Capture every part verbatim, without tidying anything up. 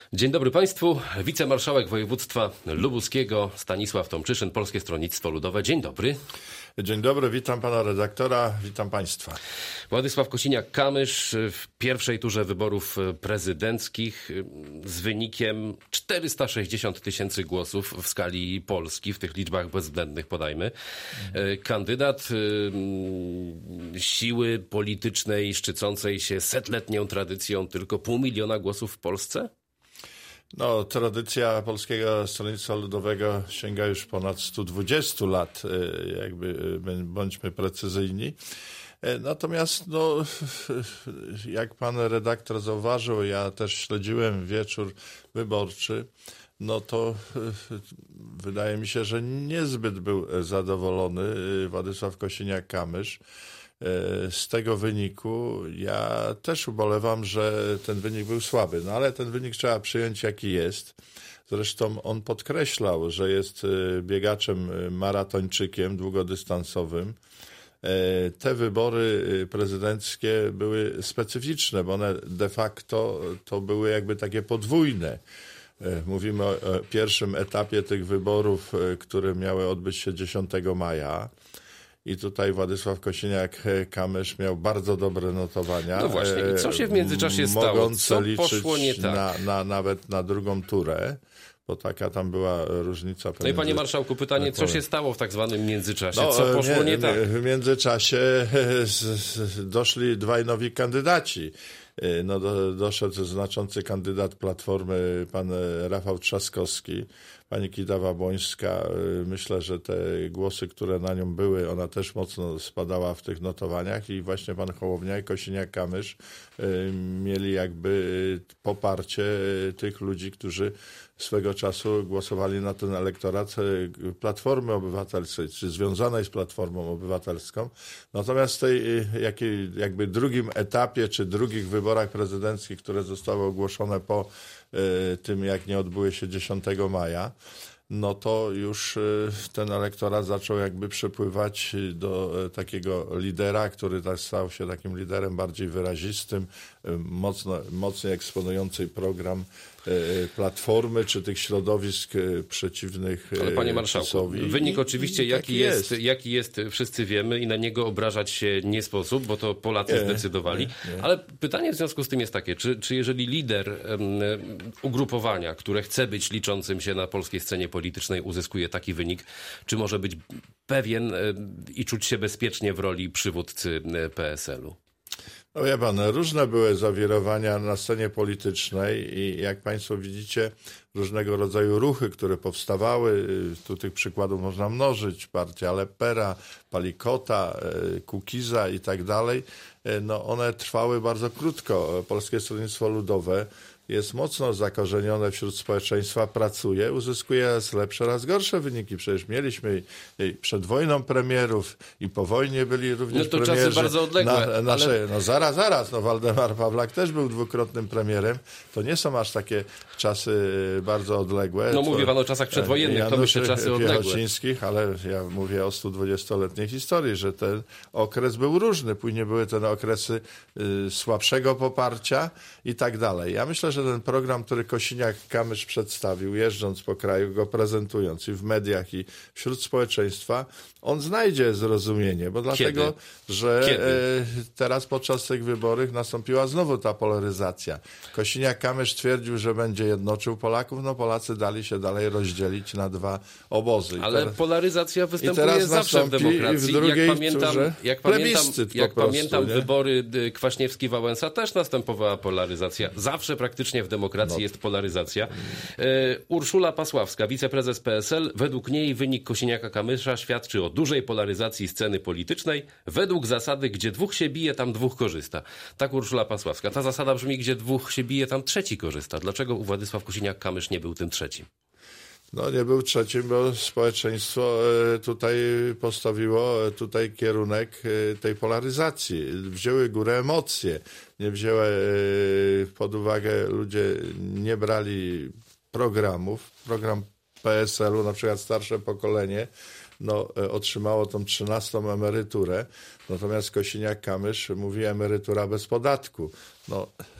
Dzień dobry Państwu. Wicemarszałek województwa lubuskiego Stanisław Tomczyszyn, Polskie Stronnictwo Ludowe. Dzień dobry. Dzień dobry, witam pana redaktora, witam państwa. Władysław Kosiniak-Kamysz w pierwszej turze wyborów prezydenckich z wynikiem czterysta sześćdziesiąt tysięcy głosów w skali Polski, w tych liczbach bezwzględnych podajmy. Kandydat siły politycznej szczycącej się setletnią tradycją tylko pół miliona głosów w Polsce? No, tradycja Polskiego Stronnictwa Ludowego sięga już ponad stu dwudziestu lat, jakby bądźmy precyzyjni. Natomiast, no, jak pan redaktor zauważył, ja też śledziłem wieczór wyborczy, no to wydaje mi się, że niezbyt był zadowolony Władysław Kosiniak-Kamysz z tego wyniku. Ja też ubolewam, że ten wynik był słaby, no ale ten wynik trzeba przyjąć jaki jest. Zresztą on podkreślał, że jest biegaczem maratończykiem długodystansowym. Te wybory prezydenckie były specyficzne, bo one de facto to były jakby takie podwójne. Mówimy o pierwszym etapie tych wyborów, które miały odbyć się dziesiątego maja. I tutaj Władysław Kosiniak-Kamysz miał bardzo dobre notowania. No właśnie, i co się w międzyczasie stało? Mogące Co liczyć poszło nie tak? Na, na, nawet na drugą turę, bo taka tam była różnica. Pomiędzy, no i panie marszałku, pytanie, tak co powiem. się stało w tak zwanym międzyczasie? No, Co poszło nie, nie tak? W międzyczasie doszli dwaj nowi kandydaci. No, do, doszedł znaczący kandydat Platformy, pan Rafał Trzaskowski, pani Kidawa Błońska. Myślę, że te głosy, które na nią były, ona też mocno spadała w tych notowaniach i właśnie pan Hołownia i Kosiniak-Kamysz mieli jakby poparcie tych ludzi, którzy swego czasu głosowali na ten elektorat Platformy Obywatelskiej, czy związanej z Platformą Obywatelską. Natomiast w tej jakiej, jakby drugim etapie, czy drugich wyborach prezydenckich, które zostały ogłoszone po y, tym, jak nie odbyły się dziesiątego maja, no to już ten elektorat zaczął jakby przypływać do takiego lidera, który też stał się takim liderem bardziej wyrazistym, mocno, mocniej eksponujący program Platformy, czy tych środowisk przeciwnych. Ale panie marszałku, PiS-owi. wynik I, oczywiście i jaki jest, jest, jaki jest, wszyscy wiemy i na niego obrażać się nie sposób, bo to Polacy nie, zdecydowali. Nie, nie. Ale pytanie w związku z tym jest takie, czy, czy jeżeli lider um, ugrupowania, które chce być liczącym się na polskiej scenie politycznej, uzyskuje taki wynik, czy może być pewien um, i czuć się bezpiecznie w roli przywódcy P S L u? No wie pan, różne były zawirowania na scenie politycznej i jak państwo widzicie, różnego rodzaju ruchy, które powstawały, tu tych przykładów można mnożyć, partia Lepera, Palikota, Kukiza i tak dalej, no one trwały bardzo krótko. Polskie Stronnictwo Ludowe jest mocno zakorzenione wśród społeczeństwa, pracuje, uzyskuje raz lepsze, raz gorsze wyniki. Przecież mieliśmy i przed wojną premierów i po wojnie byli również no to premierzy. Czasy bardzo odległe. Na, nasze, ale... No zaraz, zaraz, no Waldemar Pawlak też był dwukrotnym premierem. To nie są aż takie czasy bardzo odległe. No mówi pan o czasach przedwojennych, Janusz to myślę czasy odległe. Piechocińskich, ale ja mówię o stu dwudziestoletniej historii, że ten okres był różny. Później były te okresy y, słabszego poparcia i tak dalej. Ja myślę, że że ten program, który Kosiniak-Kamysz przedstawił, jeżdżąc po kraju, go prezentując i w mediach, i wśród społeczeństwa, on znajdzie zrozumienie, bo dlatego, Kiedy? że Kiedy? teraz podczas tych wyborów nastąpiła znowu ta polaryzacja. Kosiniak-Kamysz twierdził, że będzie jednoczył Polaków, no Polacy dali się dalej rozdzielić na dwa obozy. I Ale teraz, polaryzacja występuje zawsze w demokracji. W drugiej jak pamiętam, jak pamiętam, jak prostu, pamiętam nie? wybory Kwaśniewski-Wałęsa też następowała polaryzacja. Zawsze praktycznie w demokracji no. jest polaryzacja. E, Urszula Pasławska, wiceprezes P S L. Według niej wynik Kosiniaka-Kamysza świadczy o dużej polaryzacji sceny politycznej. Według zasady, gdzie dwóch się bije, tam dwóch korzysta. Tak Urszula Pasławska. Ta zasada brzmi, gdzie dwóch się bije, tam trzeci korzysta. Dlaczego Władysław Kosiniak-Kamysz nie był tym trzecim? No nie był trzecim, bo społeczeństwo tutaj postawiło tutaj kierunek tej polaryzacji. Wzięły górę emocje, nie wzięły pod uwagę, ludzie nie brali programów. Program P S L u, na przykład starsze pokolenie, no, otrzymało tą trzynastą emeryturę, natomiast Kosiniak-Kamysz mówi emerytura bez podatku. No,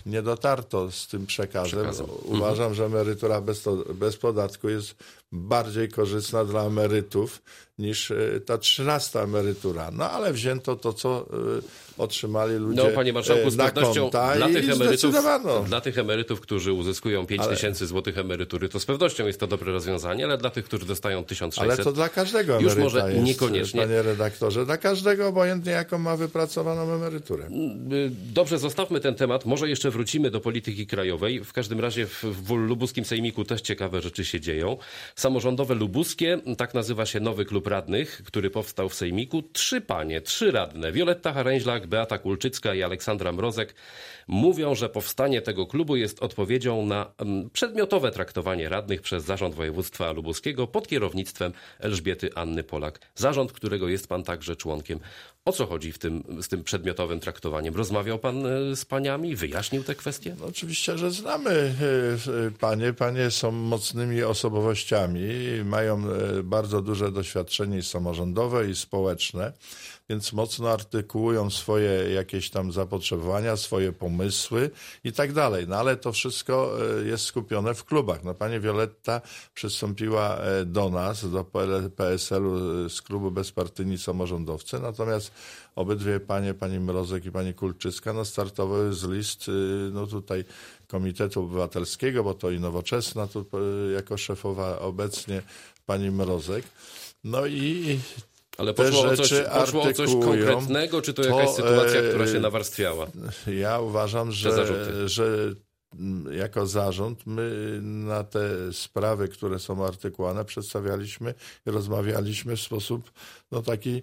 nie dotarto z tym przekazem. Przekazem. Uważam, że emerytura bez, to, bez podatku jest bardziej korzystna dla emerytów niż ta trzynasta emerytura. No ale wzięto to, co y, otrzymali ludzie No, panie marszałku, z na pewnością konta dla i tych, emerytów, zdecydowano. dla tych emerytów, którzy uzyskują pięć tysięcy złotych emerytury, to z pewnością jest to dobre rozwiązanie, ale dla tych, którzy dostają tysiąc sześćset... Ale to dla każdego już emeryta może jest, niekoniecznie. panie redaktorze. Dla każdego, obojętnie jaką ma wypracowaną emeryturę. Dobrze, zostawmy ten temat. Może jeszcze wrócimy do polityki krajowej. W każdym razie w, w lubuskim sejmiku też ciekawe rzeczy się dzieją. Samorządowe lubuskie, tak nazywa się nowy klub radnych, który powstał w sejmiku. Trzy panie, trzy radne, Wioletta Haręźlak, Beata Kulczycka i Aleksandra Mrozek, mówią, że powstanie tego klubu jest odpowiedzią na um, przedmiotowe traktowanie radnych przez Zarząd Województwa Lubuskiego pod kierownictwem Elżbiety Anny Polak. Zarząd, którego jest pan także członkiem. O co chodzi w tym, z tym przedmiotowym traktowaniem? Rozmawiał pan z paniami? Wyjaśnił te kwestie? No, oczywiście, że znamy panie. Panie są mocnymi osobowościami, mają bardzo duże doświadczenie samorządowe i społeczne, więc mocno artykułują swoje jakieś tam zapotrzebowania, swoje pomysły i tak dalej. No ale to wszystko jest skupione w klubach. No pani Wioletta przystąpiła do nas, do P S L-u z klubu Bezpartyjni Samorządowcy, natomiast obydwie panie, pani Mrozek i pani Kulczycka, no startowały z list, no tutaj Komitetu Obywatelskiego, bo to i Nowoczesna tu jako szefowa obecnie pani Mrozek. No i Ale poszło o, coś, poszło o coś konkretnego, czy to, to jakaś sytuacja, która się nawarstwiała? Ja uważam, że, że jako zarząd my na te sprawy, które są artykułowane, przedstawialiśmy i rozmawialiśmy w sposób no, taki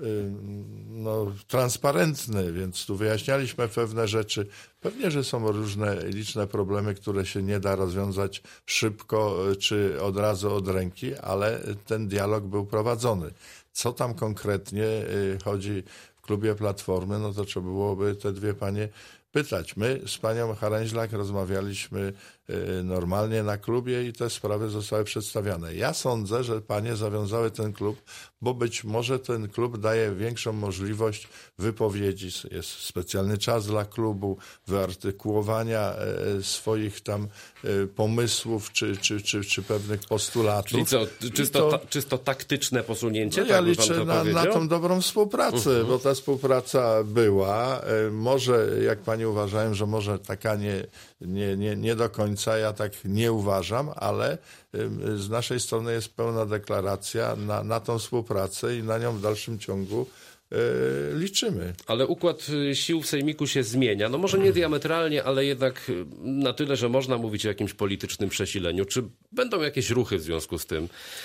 no, transparentny, więc tu wyjaśnialiśmy pewne rzeczy. Pewnie, że są różne liczne problemy, które się nie da rozwiązać szybko czy od razu od ręki, ale ten dialog był prowadzony. Co tam konkretnie chodzi w klubie Platformy, no to trzeba byłoby te dwie panie pytać. My z panią Haręźlak rozmawialiśmy normalnie na klubie i te sprawy zostały przedstawiane. Ja sądzę, że panie zawiązały ten klub, bo być może ten klub daje większą możliwość wypowiedzi. Jest specjalny czas dla klubu, wyartykułowania swoich tam pomysłów czy, czy, czy, czy pewnych postulatów. Czyli co, czysto, to, ta, czysto taktyczne posunięcie? No ja tak liczę na, na tą dobrą współpracę, uh-huh. bo ta współpraca była. Może, jak pani uważałem, że może taka nie, nie, nie, nie do końca, ja tak nie uważam, ale z naszej strony jest pełna deklaracja na, na tą współpracę i na nią w dalszym ciągu Yy, liczymy. Ale układ sił w sejmiku się zmienia. No może nie diametralnie, ale jednak na tyle, że można mówić o jakimś politycznym przesileniu. Czy będą jakieś ruchy w związku z tym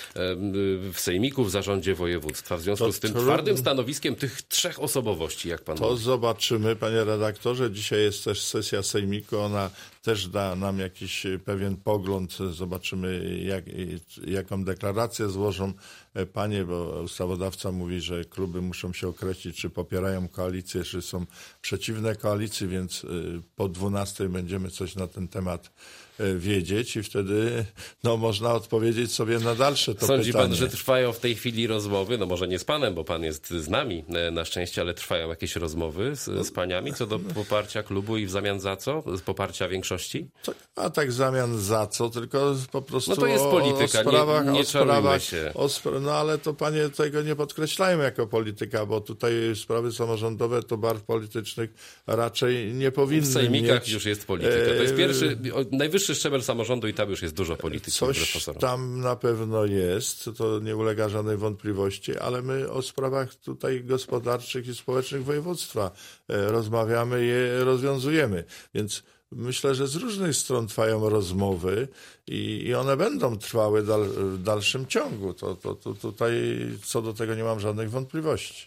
yy, w sejmiku, w zarządzie województwa, w związku to z tym trudno. twardym stanowiskiem tych trzech osobowości, jak pan To mówi? zobaczymy, panie redaktorze. Dzisiaj jest też sesja sejmiku. Ona też da nam jakiś pewien pogląd. Zobaczymy, jak, jaką deklarację złożą panie, bo ustawodawca mówi, że kluby muszą się określić, czy popierają koalicję, czy są przeciwne koalicji, więc po dwunastej będziemy coś na ten temat wiedzieć i wtedy no, można odpowiedzieć sobie na dalsze to Sądzi pytanie. pan, że trwają w tej chwili rozmowy, no może nie z panem, bo pan jest z nami na szczęście, ale trwają jakieś rozmowy z, z paniami co do poparcia klubu i w zamian za co? Z poparcia większości? To, a tak w zamian za co? Tylko po prostu no to jest polityka, o, o sprawach, nie, nie o sprawach, się. O spra- no ale to panie tego nie podkreślają jako polityka, bo tutaj sprawy samorządowe to barw politycznych raczej nie powinny W sejmikach mieć. już jest polityka. To jest pierwszy, najwyższy szczebel samorządu i tam już jest dużo polityki. Coś tam na pewno jest, to nie ulega żadnej wątpliwości, ale my o sprawach tutaj gospodarczych i społecznych województwa rozmawiamy i je rozwiązujemy. Więc myślę, że z różnych stron trwają rozmowy i, i one będą trwały dal, w dalszym ciągu. To, to, to tutaj co do tego nie mam żadnych wątpliwości.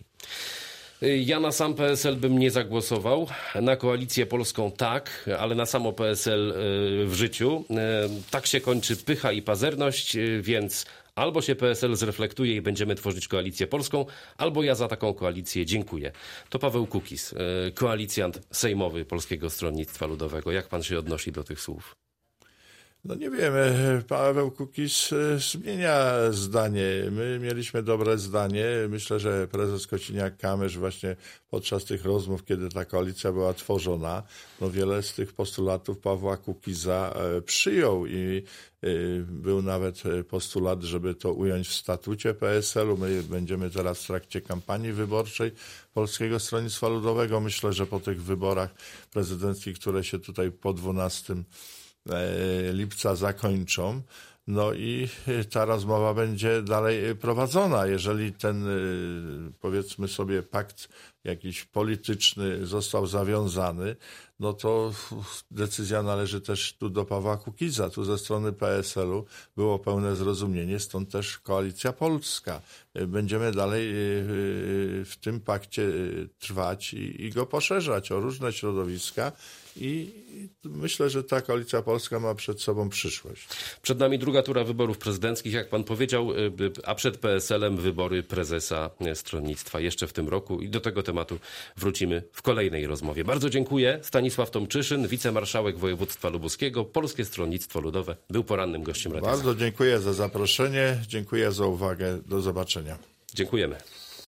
Ja na sam P S L bym nie zagłosował, na Koalicję Polską tak, ale na samo P S L w życiu. Tak się kończy pycha i pazerność, więc albo się P S L zreflektuje i będziemy tworzyć Koalicję Polską, albo ja za taką koalicję dziękuję. To Paweł Kukiz, koalicjant sejmowy Polskiego Stronnictwa Ludowego. Jak pan się odnosi do tych słów? No nie wiemy, Paweł Kukiz zmienia zdanie. My mieliśmy dobre zdanie. Myślę, że prezes Kosiniak-Kamysz właśnie podczas tych rozmów, kiedy ta koalicja była tworzona, no wiele z tych postulatów Pawła Kukiza przyjął i był nawet postulat, żeby to ująć w statucie P S L u. My będziemy teraz w trakcie kampanii wyborczej Polskiego Stronnictwa Ludowego. Myślę, że po tych wyborach prezydenckich, które się tutaj po dwunastego lipca zakończą, no i ta rozmowa będzie dalej prowadzona. Jeżeli ten, powiedzmy sobie, pakt jakiś polityczny został zawiązany, no to decyzja należy też tu do Pawła Kukiza. Tu ze strony P S L u było pełne zrozumienie, stąd też Koalicja Polska. Będziemy dalej w tym pakcie trwać i, i go poszerzać o różne środowiska i myślę, że ta Koalicja Polska ma przed sobą przyszłość. Przed nami druga tura wyborów prezydenckich, jak pan powiedział, a przed P S L em wybory prezesa stronnictwa jeszcze w tym roku i do tego tematu wrócimy w kolejnej rozmowie. Bardzo dziękuję. Stanisław Tomczyszyn, wicemarszałek województwa lubuskiego, Polskie Stronnictwo Ludowe, był porannym gościem Radia. Bardzo dziękuję za zaproszenie, dziękuję za uwagę. Do zobaczenia. Dziękujemy.